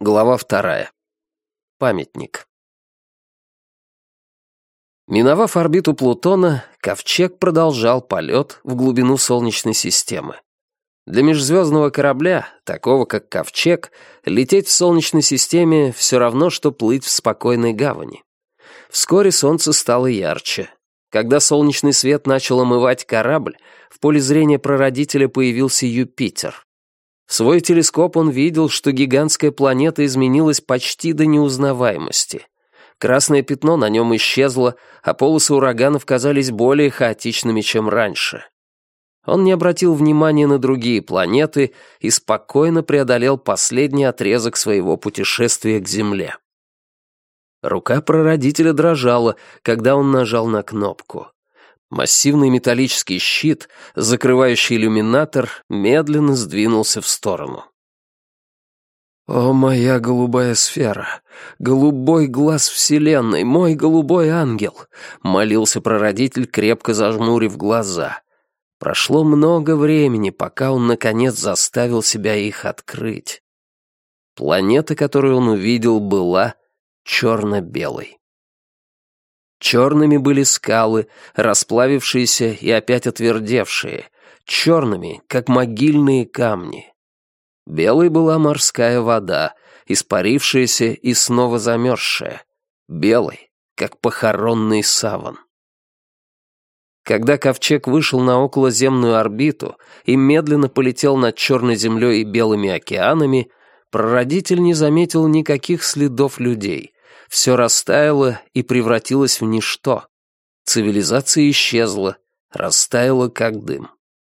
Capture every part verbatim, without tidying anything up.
Глава вторая. Памятник. Миновав орбиту Плутона, ковчег продолжал полет в глубину Солнечной системы. Для межзвездного корабля, такого как ковчег, лететь в Солнечной системе все равно, что плыть в спокойной гавани. Вскоре Солнце стало ярче. Когда солнечный свет начал омывать корабль, в поле зрения прародителя появился Юпитер. В свой телескоп он видел, что гигантская планета изменилась почти до неузнаваемости. Красное пятно на нем исчезло, а полосы ураганов казались более хаотичными, чем раньше. Он не обратил внимания на другие планеты и спокойно преодолел последний отрезок своего путешествия к Земле. Рука прародителя дрожала, когда он нажал на кнопку. Массивный металлический щит, закрывающий иллюминатор, медленно сдвинулся в сторону. «О, моя голубая сфера! Голубой глаз Вселенной! Мой голубой ангел!» — молился прародитель, крепко зажмурив глаза. Прошло много времени, пока он, наконец, заставил себя их открыть. Планета, которую он увидел, была черно-белой. Черными были скалы, расплавившиеся и опять отвердевшие, черными, как могильные камни. Белой была морская вода, испарившаяся и снова замерзшая, белой, как похоронный саван. Когда ковчег вышел на околоземную орбиту и медленно полетел над черной землей и белыми океанами, прародитель не заметил никаких следов людей. Все растаяло и превратилось в ничто. Цивилизация исчезла, растаяла как дым.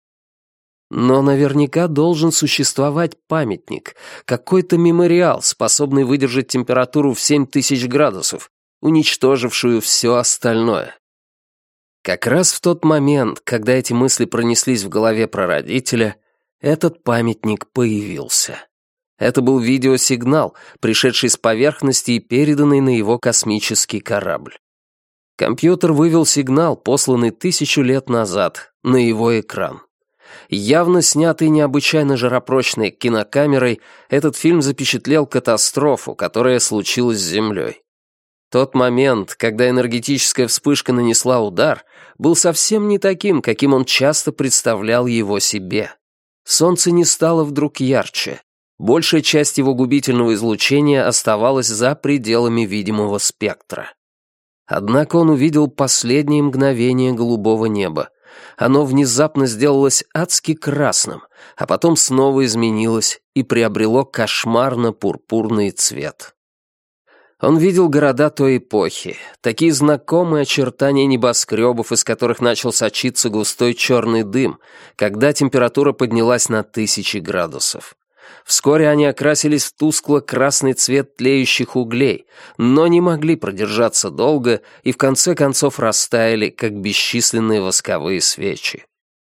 Но наверняка должен существовать памятник, какой-то мемориал, способный выдержать температуру в семь тысяч градусов, уничтожившую все остальное. Как раз в тот момент, когда эти мысли пронеслись в голове прародителя, этот памятник появился. Это был видеосигнал, пришедший с поверхности и переданный на его космический корабль. Компьютер вывел сигнал, посланный тысячу лет назад, на его экран. Явно снятый необычайно жаропрочной кинокамерой, этот фильм запечатлел катастрофу, которая случилась с Землей. Тот момент, когда энергетическая вспышка нанесла удар, был совсем не таким, каким он часто представлял его себе. Солнце не стало вдруг ярче. Большая часть его губительного излучения оставалась за пределами видимого спектра. Однако он увидел последние мгновения голубого неба. Оно внезапно сделалось адски красным, а потом снова изменилось и приобрело кошмарно-пурпурный цвет. Он видел города той эпохи, такие знакомые очертания небоскребов, из которых начал сочиться густой черный дым, когда температура поднялась на тысячи градусов. Вскоре они окрасились в тускло-красный цвет тлеющих углей, но не могли продержаться долго и в конце концов растаяли, как бесчисленные восковые свечи.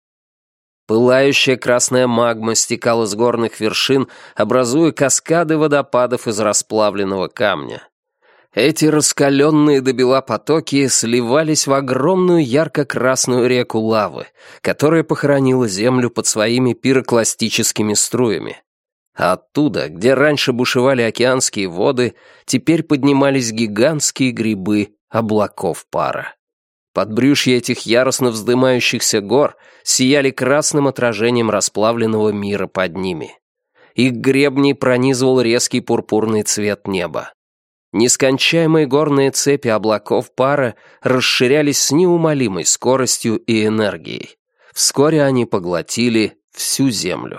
Пылающая красная магма стекала с горных вершин, образуя каскады водопадов из расплавленного камня. Эти раскаленные до бела потоки сливались в огромную ярко-красную реку лавы, которая похоронила Землю под своими пирокластическими струями. А оттуда, где раньше бушевали океанские воды, теперь поднимались гигантские грибы облаков пара. Подбрюшья этих яростно вздымающихся гор сияли красным отражением расплавленного мира под ними. Их гребни пронизывал резкий пурпурный цвет неба. Нескончаемые горные цепи облаков пара расширялись с неумолимой скоростью и энергией. Вскоре они поглотили всю Землю.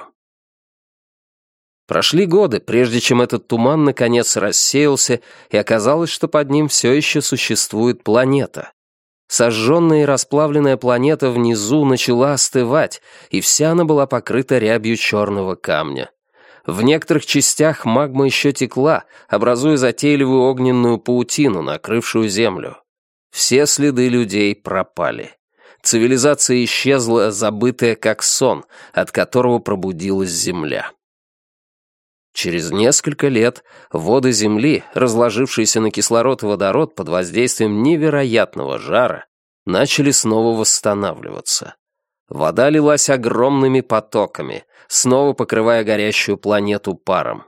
Прошли годы, прежде чем этот туман наконец рассеялся, и оказалось, что под ним все еще существует планета. Сожженная и расплавленная планета внизу начала остывать, и вся она была покрыта рябью черного камня. В некоторых частях магма еще текла, образуя затейливую огненную паутину, накрывшую Землю. Все следы людей пропали. Цивилизация исчезла, забытая как сон, от которого пробудилась Земля. Через несколько лет воды Земли, разложившиеся на кислород и водород под воздействием невероятного жара, начали снова восстанавливаться. Вода лилась огромными потоками, снова покрывая горящую планету паром.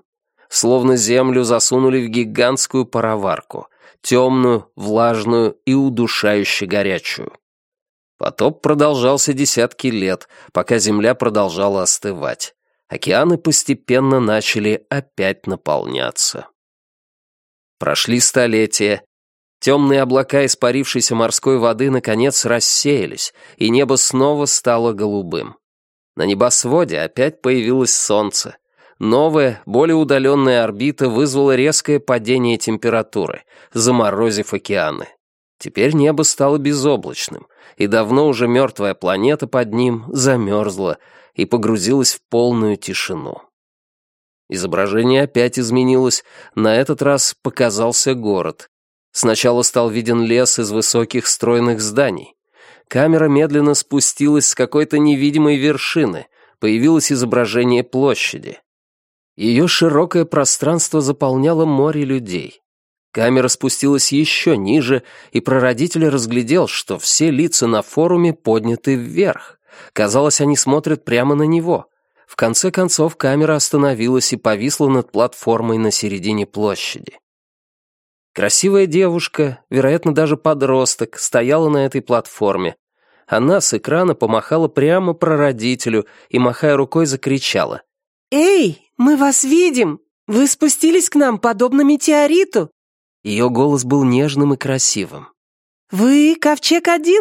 словно землю засунули в гигантскую пароварку, темную, влажную и удушающе горячую. Потоп продолжался десятки лет, пока земля продолжала остывать. Океаны постепенно начали опять наполняться. Прошли столетия. Темные облака испарившейся морской воды наконец рассеялись, и небо снова стало голубым. На небосводе опять появилось солнце. Новая, более удаленная орбита вызвала резкое падение температуры, заморозив океаны. Теперь небо стало безоблачным, и давно уже мертвая планета под ним замерзла и погрузилась в полную тишину. Изображение опять изменилось, на этот раз показался город. Сначала стал виден лес из высоких стройных зданий. Камера медленно спустилась с какой-то невидимой вершины, появилось изображение площади. Ее широкое пространство заполняло море людей. Камера спустилась еще ниже, и прародитель разглядел, что все лица на форуме подняты вверх. Казалось, они смотрят прямо на него. В конце концов камера остановилась и повисла над платформой на середине площади. Красивая девушка, вероятно, даже подросток, стояла на этой платформе. Она с экрана помахала прямо прародителю и, махая рукой, закричала: «Эй, мы вас видим! Вы спустились к нам, подобно метеориту!» Ее голос был нежным и красивым. «Вы Ковчег-один?»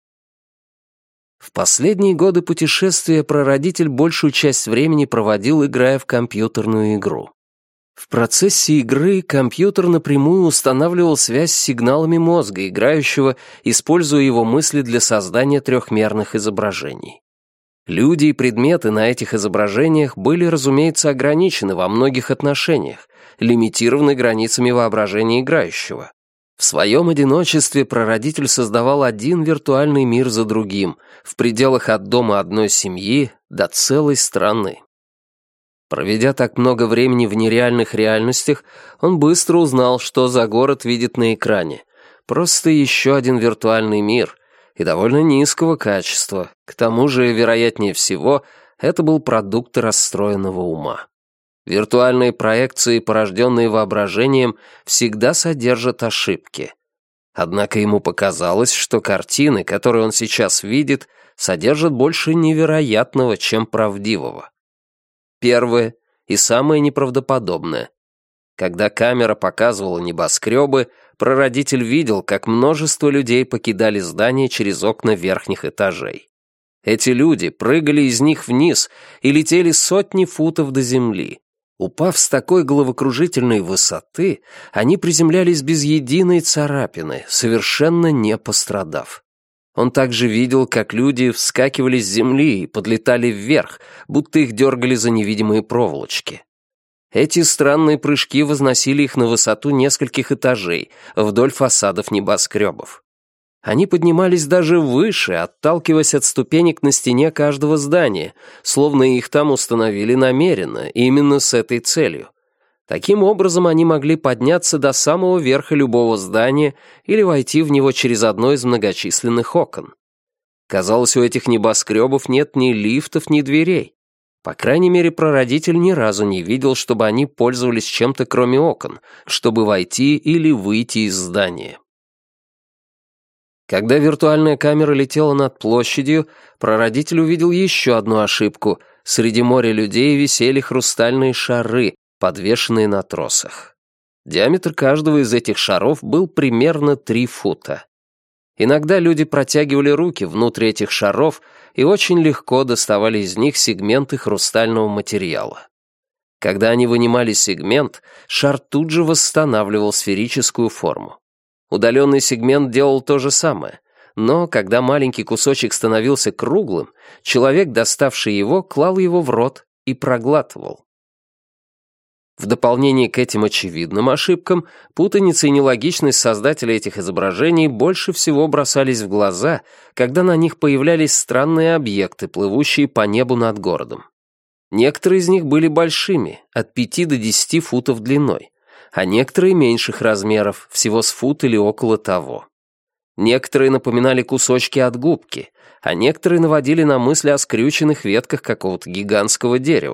В последние годы путешествия прародитель большую часть времени проводил, играя в компьютерную игру. В процессе игры компьютер напрямую устанавливал связь с сигналами мозга играющего, используя его мысли для создания трехмерных изображений. Люди и предметы на этих изображениях были, разумеется, ограничены во многих отношениях, лимитированы границами воображения играющего. В своем одиночестве прародитель создавал один виртуальный мир за другим, в пределах от дома одной семьи до целой страны. Проведя так много времени в нереальных реальностях, он быстро узнал, что за город видит на экране. Просто еще один виртуальный мир, и довольно низкого качества. К тому же, вероятнее всего, это был продукт расстроенного ума. Виртуальные проекции, порожденные воображением, всегда содержат ошибки. Однако ему показалось, что картины, которые он сейчас видит, содержат больше невероятного, чем правдивого. Первое и самое неправдоподобное. Когда камера показывала небоскребы, прародитель видел, как множество людей покидали здание через окна верхних этажей. Эти люди прыгали из них вниз и летели сотни футов до земли. Упав с такой головокружительной высоты, они приземлялись без единой царапины, совершенно не пострадав. Он также видел, как люди вскакивали с земли и подлетали вверх, будто их дергали за невидимые проволочки. Эти странные прыжки возносили их на высоту нескольких этажей, вдоль фасадов небоскребов. Они поднимались даже выше, отталкиваясь от ступенек на стене каждого здания, словно их там установили намеренно, именно с этой целью. Таким образом, они могли подняться до самого верха любого здания или войти в него через одно из многочисленных окон. Казалось, у этих небоскребов нет ни лифтов, ни дверей. По крайней мере, прародитель ни разу не видел, чтобы они пользовались чем-то кроме окон, чтобы войти или выйти из здания. Когда виртуальная камера летела над площадью, прародитель увидел еще одну ошибку. Среди моря людей висели хрустальные шары, подвешенные на тросах. Диаметр каждого из этих шаров был примерно три фута. Иногда люди протягивали руки внутрь этих шаров и очень легко доставали из них сегменты хрустального материала. Когда они вынимали сегмент, шар тут же восстанавливал сферическую форму. Удаленный сегмент делал то же самое, но когда маленький кусочек становился круглым, человек, доставший его, клал его в рот и проглатывал. В дополнение к этим очевидным ошибкам, путаница и нелогичность создателя этих изображений больше всего бросались в глаза, когда на них появлялись странные объекты, плывущие по небу над городом. Некоторые из них были большими, от пяти до десяти футов длиной, а некоторые меньших размеров, всего с фут или около того. Некоторые напоминали кусочки от губки, а некоторые наводили на мысли о скрюченных ветках какого-то гигантского дерева.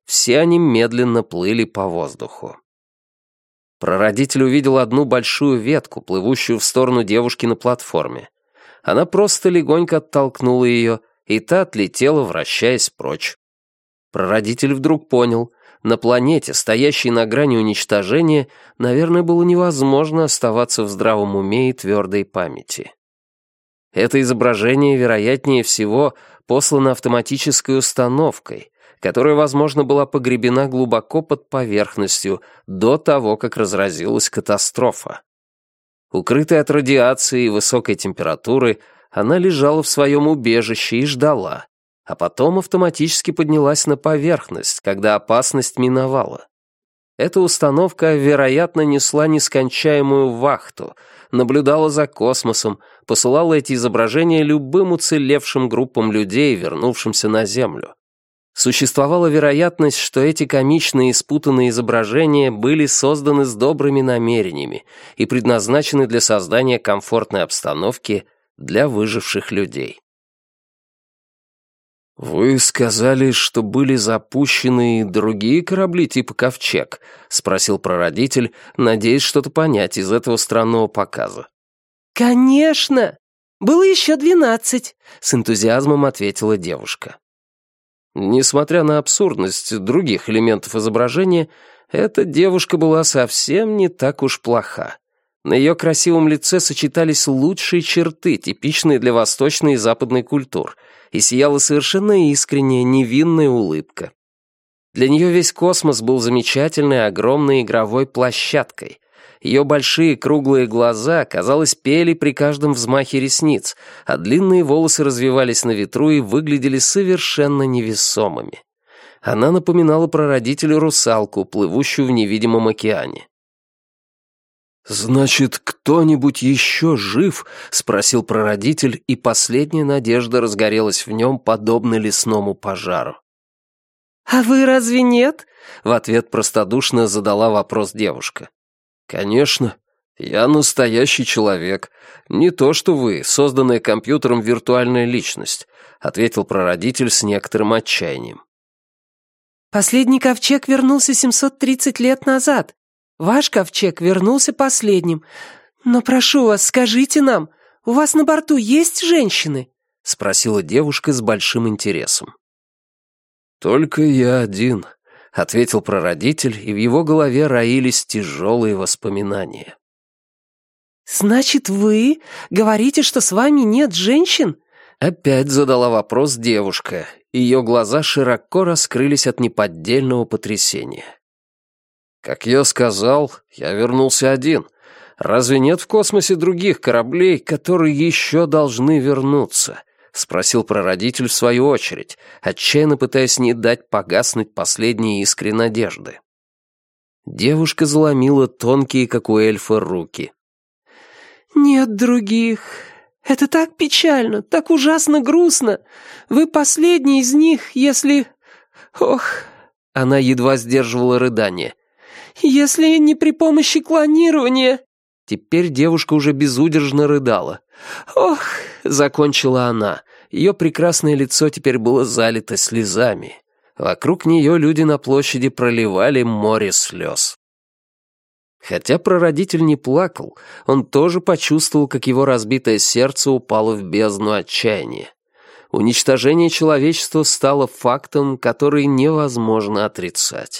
Все они медленно плыли по воздуху. Прародитель увидел одну большую ветку, плывущую в сторону девушки на платформе. Она просто легонько оттолкнула ее, и та отлетела, вращаясь прочь. Прародитель вдруг понял, на планете, стоящей на грани уничтожения, наверное, было невозможно оставаться в здравом уме и твердой памяти. Это изображение, вероятнее всего, послано автоматической установкой, которая, возможно, была погребена глубоко под поверхностью до того, как разразилась катастрофа. Укрытая от радиации и высокой температуры, она лежала в своем убежище и ждала, а потом автоматически поднялась на поверхность, когда опасность миновала. Эта установка, вероятно, несла нескончаемую вахту, наблюдала за космосом, посылала эти изображения любым уцелевшим группам людей, вернувшимся на Землю. Существовала вероятность, что эти комичные и спутанные изображения были созданы с добрыми намерениями и предназначены для создания комфортной обстановки для выживших людей. «Вы сказали, что были запущены другие корабли типа «Ковчег», — спросил прародитель, надеясь что-то понять из этого странного показа. «Конечно! Было еще двенадцать», — с энтузиазмом ответила девушка. Несмотря на абсурдность других элементов изображения, эта девушка была совсем не так уж плоха. На ее красивом лице сочетались лучшие черты, типичные для восточной и западной культур, и сияла совершенно искренняя, невинная улыбка. Для нее весь космос был замечательной, огромной игровой площадкой. Ее большие круглые глаза, казалось, пели при каждом взмахе ресниц, а длинные волосы развивались на ветру и выглядели совершенно невесомыми. Она напоминала прародителю русалку, плывущую в невидимом океане. «Значит, кто-нибудь еще жив?» — спросил прародитель, и последняя надежда разгорелась в нем, подобно лесному пожару. «А вы разве нет?» — в ответ простодушно задала вопрос девушка. «Конечно. Я настоящий человек. Не то что вы, созданная компьютером виртуальная личность», — ответил прародитель с некоторым отчаянием. «Последний ковчег вернулся семьсот тридцать лет назад. Ваш ковчег вернулся последним. Но прошу вас, скажите нам, у вас на борту есть женщины?» — спросила девушка с большим интересом. «Только я один», — ответил прародитель, и в его голове роились тяжелые воспоминания. «Значит, вы говорите, что с вами нет женщин?» Опять задала вопрос девушка, и ее глаза широко раскрылись от неподдельного потрясения. «Как я сказал, я вернулся один. Разве нет в космосе других кораблей, которые еще должны вернуться?» — спросил прародитель в свою очередь, отчаянно пытаясь не дать погаснуть последние искры надежды. Девушка заломила тонкие, как у эльфа, руки. «Нет других. Это так печально, так ужасно грустно. Вы последний из них, если... Ох...» Она едва сдерживала рыдание. «Если не при помощи клонирования...» Теперь девушка уже безудержно рыдала. «Ох...» — закончила она. Ее прекрасное лицо теперь было залито слезами. Вокруг нее люди на площади проливали море слез. Хотя прародитель не плакал, он тоже почувствовал, как его разбитое сердце упало в бездну отчаяния. Уничтожение человечества стало фактом, который невозможно отрицать.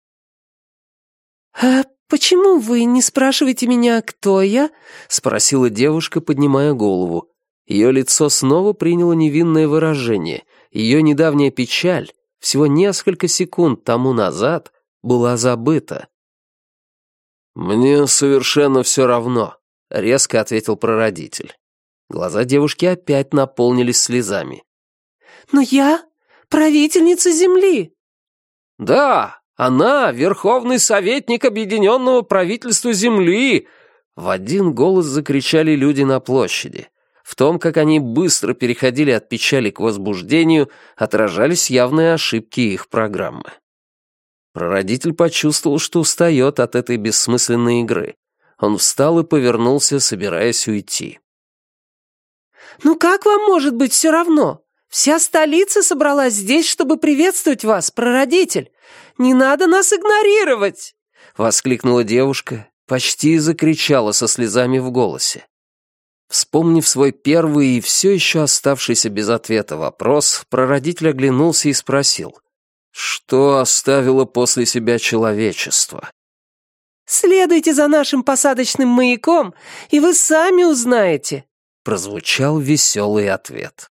«А почему вы не спрашиваете меня, кто я?» — спросила девушка, поднимая голову. Ее лицо снова приняло невинное выражение. Ее недавняя печаль, всего несколько секунд тому назад, была забыта. «Мне совершенно все равно», — резко ответил прародитель. Глаза девушки опять наполнились слезами. «Но я правительница Земли». «Да, она верховный советник Объединенного правительства Земли!» В один голос закричали люди на площади. В том, как они быстро переходили от печали к возбуждению, отражались явные ошибки их программы. Прародитель почувствовал, что устает от этой бессмысленной игры. Он встал и повернулся, собираясь уйти. «Ну как вам может быть все равно? Вся столица собралась здесь, чтобы приветствовать вас, прародитель. Не надо нас игнорировать!» — воскликнула девушка, почти закричала со слезами в голосе. Вспомнив свой первый и все еще оставшийся без ответа вопрос, прародитель оглянулся и спросил: «Что оставило после себя человечество?» «Следуйте за нашим посадочным маяком, и вы сами узнаете», — прозвучал веселый ответ.